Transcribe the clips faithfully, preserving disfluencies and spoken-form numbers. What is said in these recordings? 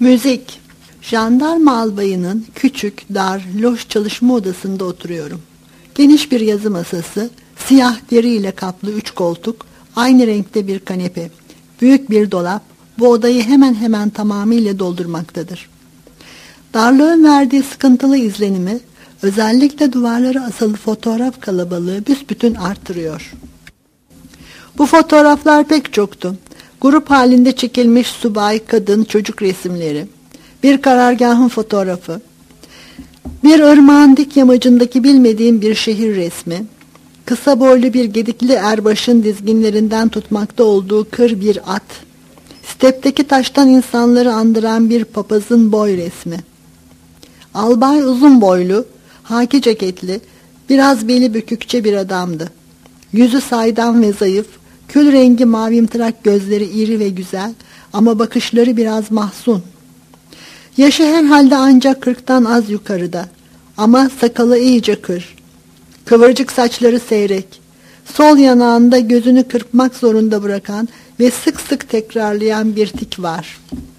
Müzik. Jandarma albayının küçük, dar, loş çalışma odasında oturuyorum. Geniş bir yazı masası, siyah deriyle kaplı üç koltuk, aynı renkte bir kanepe, büyük bir dolap bu odayı hemen hemen tamamıyla doldurmaktadır. Darlığın verdiği sıkıntılı izlenimi, özellikle duvarlara asılı fotoğraf kalabalığı büsbütün artırıyor. Bu fotoğraflar pek çoktu. Grup halinde çekilmiş subay, kadın, çocuk resimleri, bir karargahın fotoğrafı, bir ırmağın dik yamacındaki bilmediğim bir şehir resmi, kısa boylu bir gedikli erbaşın dizginlerinden tutmakta olduğu kır bir at, stepteki taştan insanları andıran bir papazın boy resmi. Albay uzun boylu, haki ceketli, biraz beli bükükçe bir adamdı. Yüzü saydam ve zayıf, kül rengi mavimtırak gözleri iri ve güzel ama bakışları biraz mahzun. Yaşı herhalde ancak kırktan az yukarıda ama sakalı iyice kır. Kıvırcık saçları seyrek. Sol yanağında gözünü kırpmak zorunda bırakan ve sık sık tekrarlayan bir tik var.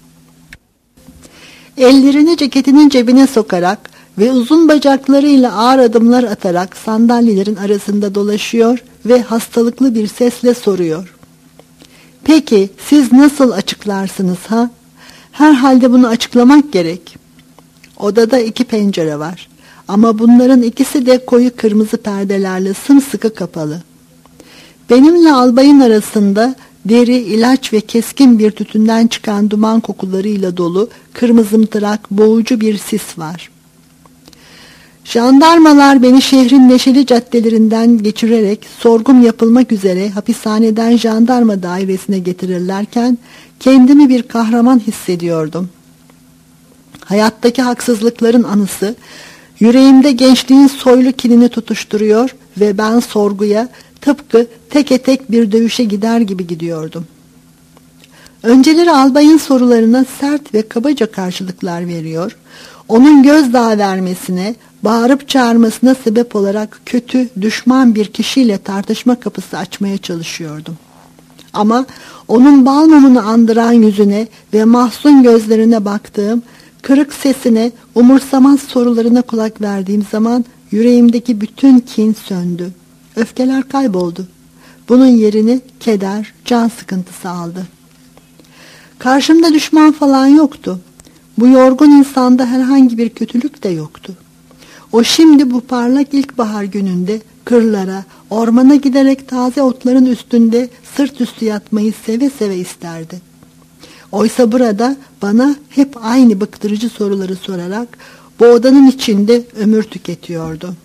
Ellerini ceketinin cebine sokarak ve uzun bacaklarıyla ağır adımlar atarak sandalyelerin arasında dolaşıyor ve hastalıklı bir sesle soruyor. Peki siz nasıl açıklarsınız ha? Herhalde bunu açıklamak gerek. Odada iki pencere var ama bunların ikisi de koyu kırmızı perdelerle sımsıkı kapalı. Benimle albayın arasında deri, ilaç ve keskin bir tütünden çıkan duman kokularıyla dolu kırmızımtırak boğucu bir sis var. Jandarmalar beni şehrin neşeli caddelerinden geçirerek sorgum yapılmak üzere hapishaneden jandarma dairesine getirirlerken kendimi bir kahraman hissediyordum. Hayattaki haksızlıkların anısı yüreğimde gençliğin soylu kinini tutuşturuyor ve ben sorguya tıpkı teke tek bir dövüşe gider gibi gidiyordum. Önceleri albayın sorularına sert ve kabaca karşılıklar veriyor, onun gözdağı vermesine, bağırıp çağırmasına sebep olarak kötü, düşman bir kişiyle tartışma kapısı açmaya çalışıyordum. Ama onun bal mumunu andıran yüzüne ve mahzun gözlerine baktığım, kırık sesine, umursamaz sorularına kulak verdiğim zaman yüreğimdeki bütün kin söndü. Öfkeler kayboldu. Bunun yerini keder, can sıkıntısı aldı. Karşımda düşman falan yoktu. Bu yorgun insanda herhangi bir kötülük de yoktu. O şimdi bu parlak ilkbahar gününde kırlara, ormana giderek taze otların üstünde sırt üstü yatmayı seve seve isterdi. Oysa burada bana hep aynı bıktırıcı soruları sorarak bu odanın içinde ömür tüketiyordu.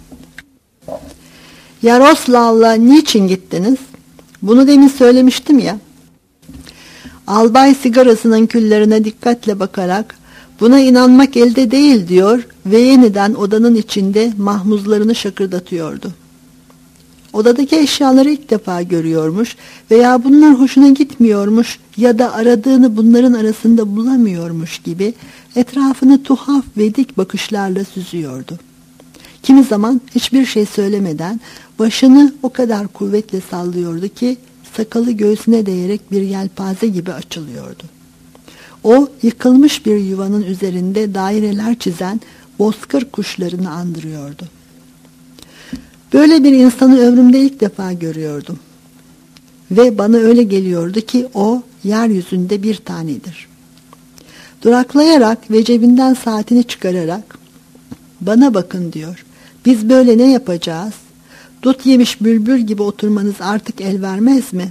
Yaroslavl'a niçin gittiniz? Bunu demin söylemiştim ya. Albay sigarasının küllerine dikkatle bakarak buna inanmak elde değil diyor ve yeniden odanın içinde mahmuzlarını şakırdatıyordu. Odadaki eşyaları ilk defa görüyormuş veya bunlar hoşuna gitmiyormuş ya da aradığını bunların arasında bulamıyormuş gibi etrafını tuhaf ve dik bakışlarla süzüyordu. Kimi zaman hiçbir şey söylemeden başını o kadar kuvvetle sallıyordu ki sakalı göğsüne değerek bir yelpaze gibi açılıyordu. O yıkılmış bir yuvanın üzerinde daireler çizen bozkır kuşlarını andırıyordu. Böyle bir insanı ömrümde ilk defa görüyordum. Ve bana öyle geliyordu ki o yeryüzünde bir tanedir. Duraklayarak ve cebinden saatini çıkararak bana bakın diyor. Biz böyle ne yapacağız? Dut yemiş bülbül gibi oturmanız artık el vermez mi?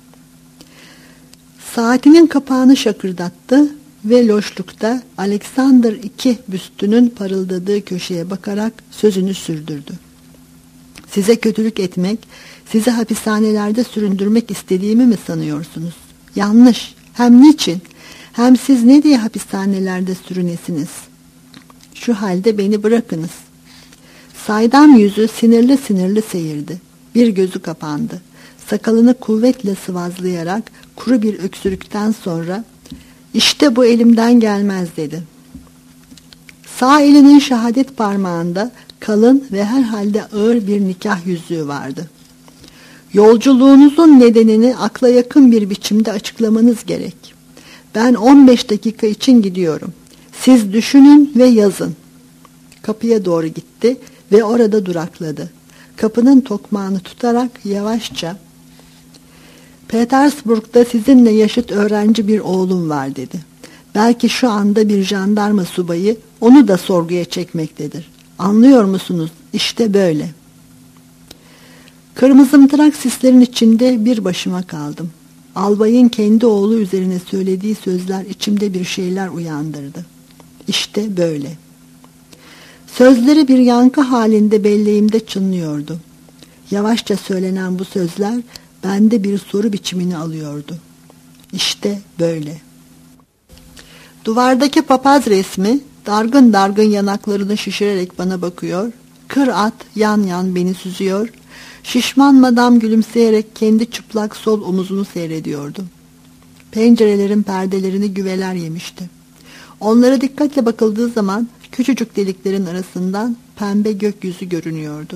Saatinin kapağını şakırdattı ve loşlukta Alexander iki büstünün parıldadığı köşeye bakarak sözünü sürdürdü. Size kötülük etmek, sizi hapishanelerde süründürmek istediğimi mi sanıyorsunuz? Yanlış. Hem niçin? Hem siz ne diye hapishanelerde sürünesiniz? Şu halde beni bırakınız. Saydam yüzü sinirli sinirli seyirdi. Bir gözü kapandı. Sakalını kuvvetle sıvazlayarak kuru bir öksürükten sonra işte bu elimden gelmez dedi. Sağ elinin şehadet parmağında kalın ve herhalde ağır bir nikah yüzüğü vardı. Yolculuğunuzun nedenini akla yakın bir biçimde açıklamanız gerek. Ben on beş dakika için gidiyorum. Siz düşünün ve yazın. Kapıya doğru gitti ve orada durakladı. Kapının tokmağını tutarak yavaşça "Petersburg'da sizinle yaşıt öğrenci bir oğlum var," dedi. "Belki şu anda bir jandarma subayı onu da sorguya çekmektedir. Anlıyor musunuz? İşte böyle." Kırmızımtırak sislerin içinde bir başıma kaldım. Albayın kendi oğlu üzerine söylediği sözler içimde bir şeyler uyandırdı. İşte böyle. Sözleri bir yankı halinde belleğimde çınlıyordu. Yavaşça söylenen bu sözler bende bir soru biçimini alıyordu. İşte böyle. Duvardaki papaz resmi dargın dargın yanaklarını şişirerek bana bakıyor. Kır at yan yan beni süzüyor. Şişman madam gülümseyerek kendi çıplak sol omuzunu seyrediyordu. Pencerelerin perdelerini güveler yemişti. Onlara dikkatle bakıldığı zaman küçücük deliklerin arasından pembe gökyüzü görünüyordu.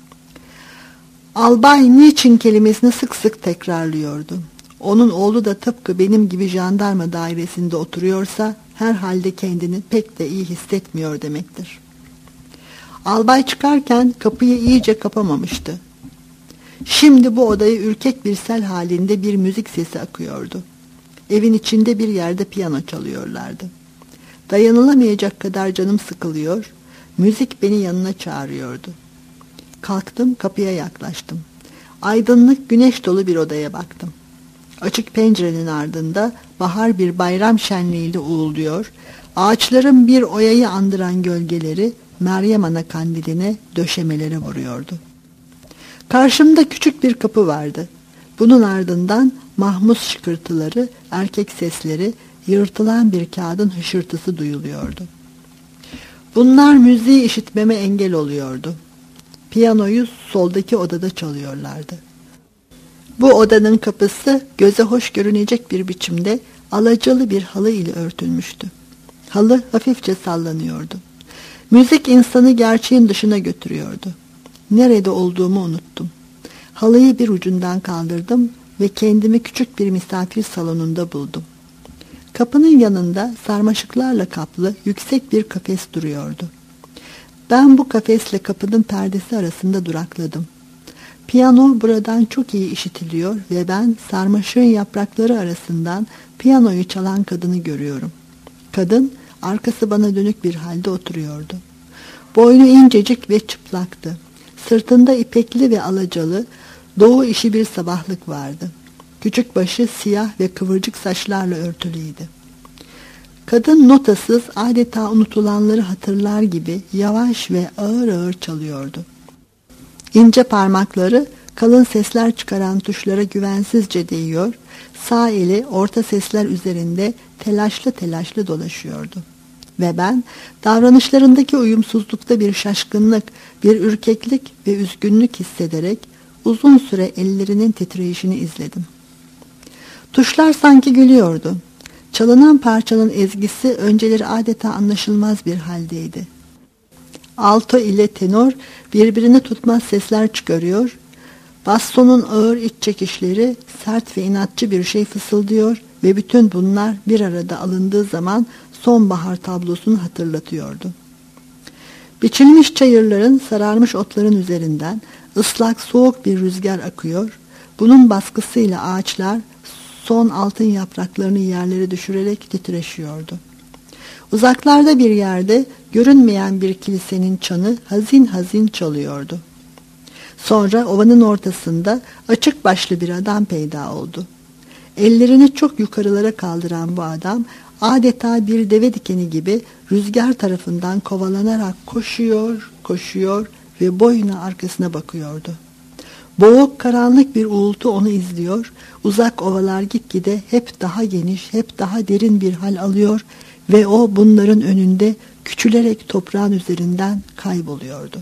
Albay niçin kelimesini sık sık tekrarlıyordu. Onun oğlu da tıpkı benim gibi jandarma dairesinde oturuyorsa herhalde kendini pek de iyi hissetmiyor demektir. Albay çıkarken kapıyı iyice kapamamıştı. Şimdi bu odayı ürkek bir sel halinde bir müzik sesi akıyordu. Evin içinde bir yerde piyano çalıyorlardı. Dayanılamayacak kadar canım sıkılıyor, müzik beni yanına çağırıyordu. Kalktım, kapıya yaklaştım. Aydınlık, güneş dolu bir odaya baktım. Açık pencerenin ardında bahar bir bayram şenliğiyle uğulduyor, ağaçların bir oyayı andıran gölgeleri Meryem Ana kandiline, döşemelere vuruyordu. Karşımda küçük bir kapı vardı. Bunun ardından mahmus şıkırtıları, erkek sesleri, yırtılan bir kağıdın hışırtısı duyuluyordu. Bunlar müziği işitmeme engel oluyordu. Piyanoyu soldaki odada çalıyorlardı. Bu odanın kapısı göze hoş görünecek bir biçimde alacalı bir halı ile örtülmüştü. Halı hafifçe sallanıyordu. Müzik insanı gerçeğin dışına götürüyordu. Nerede olduğumu unuttum. Halıyı bir ucundan kaldırdım ve kendimi küçük bir misafir salonunda buldum. Kapının yanında sarmaşıklarla kaplı yüksek bir kafes duruyordu. Ben bu kafesle kapının perdesi arasında durakladım. Piyano buradan çok iyi işitiliyor ve ben sarmaşığın yaprakları arasından piyanoyu çalan kadını görüyorum. Kadın arkası bana dönük bir halde oturuyordu. Boynu incecik ve çıplaktı. Sırtında ipekli ve alacalı, doğu işi bir sabahlık vardı. Küçük başı siyah ve kıvırcık saçlarla örtülüydü. Kadın notasız, adeta unutulanları hatırlar gibi yavaş ve ağır ağır çalıyordu. İnce parmakları kalın sesler çıkaran tuşlara güvensizce değiyor, sağ eli orta sesler üzerinde telaşlı telaşlı dolaşıyordu. Ve ben davranışlarındaki uyumsuzlukta bir şaşkınlık, bir ürkeklik ve üzgünlük hissederek uzun süre ellerinin titreyişini izledim. Tuşlar sanki gülüyordu. Çalınan parçanın ezgisi önceleri adeta anlaşılmaz bir haldeydi. Alto ile tenor birbirini tutmaz sesler çıkarıyor, bastonun ağır iç çekişleri sert ve inatçı bir şey fısıldıyor ve bütün bunlar bir arada alındığı zaman sonbahar tablosunu hatırlatıyordu. Biçilmiş çayırların, sararmış otların üzerinden ıslak soğuk bir rüzgar akıyor, bunun baskısıyla ağaçlar son altın yapraklarını yerlere düşürerek titreşiyordu. Uzaklarda bir yerde görünmeyen bir kilisenin çanı hazin hazin çalıyordu. Sonra ovanın ortasında açık başlı bir adam peyda oldu. Ellerini çok yukarılara kaldıran bu adam adeta bir deve dikeni gibi rüzgar tarafından kovalanarak koşuyor, koşuyor ve boyuna arkasına bakıyordu. Boğuk karanlık bir uğultu onu izliyor, uzak ovalar gitgide hep daha geniş, hep daha derin bir hal alıyor ve o bunların önünde küçülerek toprağın üzerinden kayboluyordu.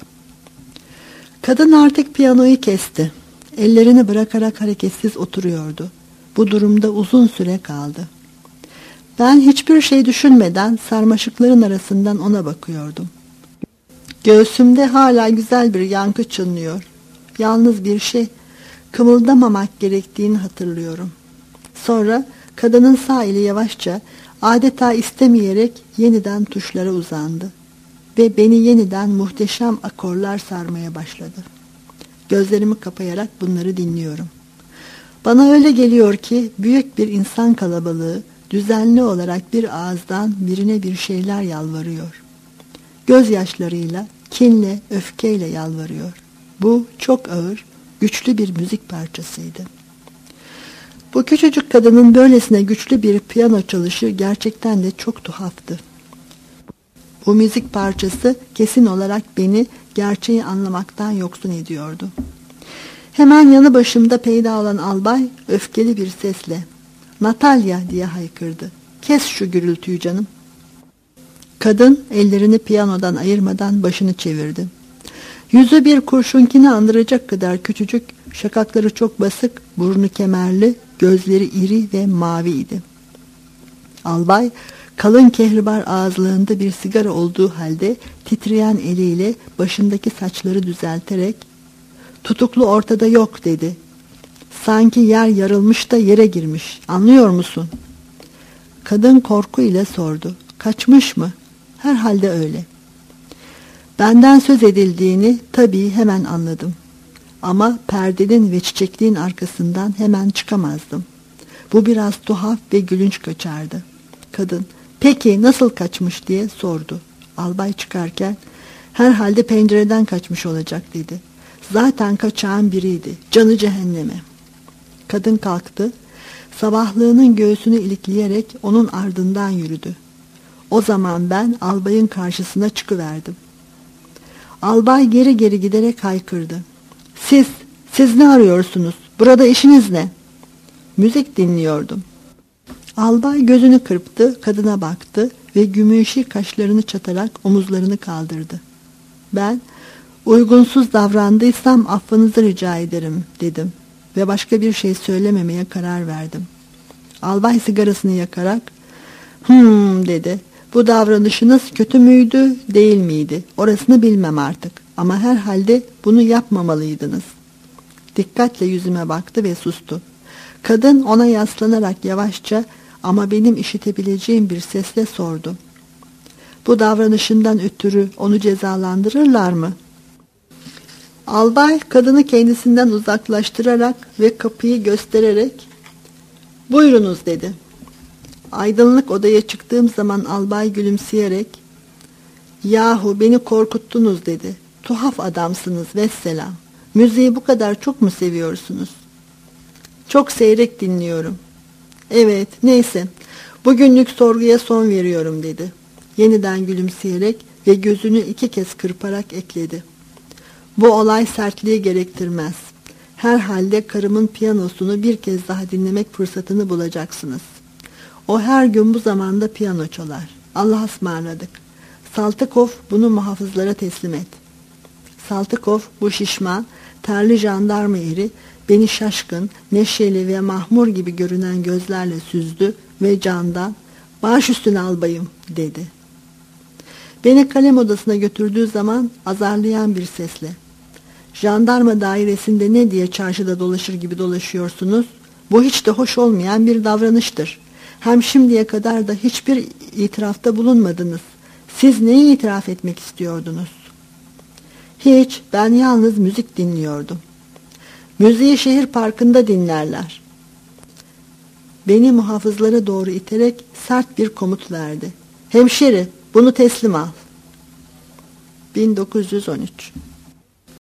Kadın artık piyanoyu kesti. Ellerini bırakarak hareketsiz oturuyordu. Bu durumda uzun süre kaldı. Ben hiçbir şey düşünmeden sarmaşıkların arasından ona bakıyordum. Göğsümde hala güzel bir yankı çınlıyor. Yalnız bir şey, kımıldamamak gerektiğini hatırlıyorum. Sonra Kadının sağ eli yavaşça, adeta istemeyerek yeniden tuşlara uzandı ve beni yeniden muhteşem akorlar sarmaya başladı. Gözlerimi kapayarak bunları dinliyorum. Bana öyle geliyor ki büyük bir insan kalabalığı düzenli olarak bir ağızdan birine bir şeyler yalvarıyor. Gözyaşlarıyla, kinle, öfkeyle yalvarıyor. Bu çok ağır, güçlü bir müzik parçasıydı. Bu küçücük kadının böylesine güçlü bir piyano çalışı gerçekten de çok tuhaftı. Bu müzik parçası kesin olarak beni gerçeği anlamaktan yoksun ediyordu. Hemen yanı başımda peyda olan albay öfkeli bir sesle "Natalya!" diye haykırdı. "Kes şu gürültüyü canım." Kadın ellerini piyanodan ayırmadan başını çevirdi. Yüzü bir kurşunkini andıracak kadar küçücük, şakakları çok basık, burnu kemerli, gözleri iri ve maviydi. Albay kalın kehribar ağızlığında bir sigara olduğu halde titreyen eliyle başındaki saçları düzelterek "Tutuklu ortada yok," dedi. "Sanki yer yarılmış da yere girmiş. Anlıyor musun?" Kadın korku ile sordu. "Kaçmış mı?" "Herhalde öyle." Benden söz edildiğini tabii hemen anladım. Ama perdenin ve çiçekliğin arkasından hemen çıkamazdım. Bu biraz tuhaf ve gülünç kaçardı. Kadın, "Peki nasıl kaçmış?" diye sordu. Albay çıkarken, "Herhalde pencereden kaçmış olacak," dedi. "Zaten kaçağın biriydi. Canı cehenneme." Kadın kalktı. Sabahlığının göğsünü ilikleyerek onun ardından yürüdü. O zaman ben albayın karşısına çıkıverdim. Albay geri geri giderek haykırdı. "Siz, siz ne arıyorsunuz? Burada işiniz ne?" "Müzik dinliyordum." Albay gözünü kırptı, kadına baktı ve gümüşi kaşlarını çatarak omuzlarını kaldırdı. Ben, "Uygunsuz davrandıysam affınızı rica ederim," dedim ve başka bir şey söylememeye karar verdim. Albay sigarasını yakarak, "Hımm," dedi. "Bu davranışınız kötü müydü, değil miydi? Orasını bilmem artık. Ama herhalde bunu yapmamalıydınız." Dikkatle yüzüme baktı ve sustu. Kadın ona yaslanarak yavaşça ama benim işitebileceğim bir sesle sordu. "Bu davranışından ötürü onu cezalandırırlar mı?" Albay kadını kendisinden uzaklaştırarak ve kapıyı göstererek "Buyurunuz," dedi. Aydınlık odaya çıktığım zaman albay gülümseyerek "Yahu beni korkuttunuz," dedi. "Tuhaf adamsınız vesselam. Müziği bu kadar çok mu seviyorsunuz?" "Çok seyrek dinliyorum." "Evet, neyse. Bugünlük sorguya son veriyorum," dedi. Yeniden gülümseyerek ve gözünü iki kez kırparak ekledi. "Bu olay sertliği gerektirmez. Herhalde karımın piyanosunu bir kez daha dinlemek fırsatını bulacaksınız. O her gün bu zamanda piyano çalar. Allah'a ısmarladık. Saltykov bunu muhafızlara teslim et." Saltykov bu şişman, terli jandarma eri beni şaşkın, neşeli ve mahmur gibi görünen gözlerle süzdü ve candan "Baş üstüne albayım," dedi. Beni kalem odasına götürdüğü zaman azarlayan bir sesle "Jandarma dairesinde ne diye çarşıda dolaşır gibi dolaşıyorsunuz? Bu hiç de hoş olmayan bir davranıştır. Hem şimdiye kadar da hiçbir itirafta bulunmadınız. Siz neyi itiraf etmek istiyordunuz?" "Hiç, ben yalnız müzik dinliyordum." "Müziği şehir parkında dinlerler." Beni muhafızlara doğru iterek sert bir komut verdi. "Hemşeri, bunu teslim al." bin dokuz yüz on üç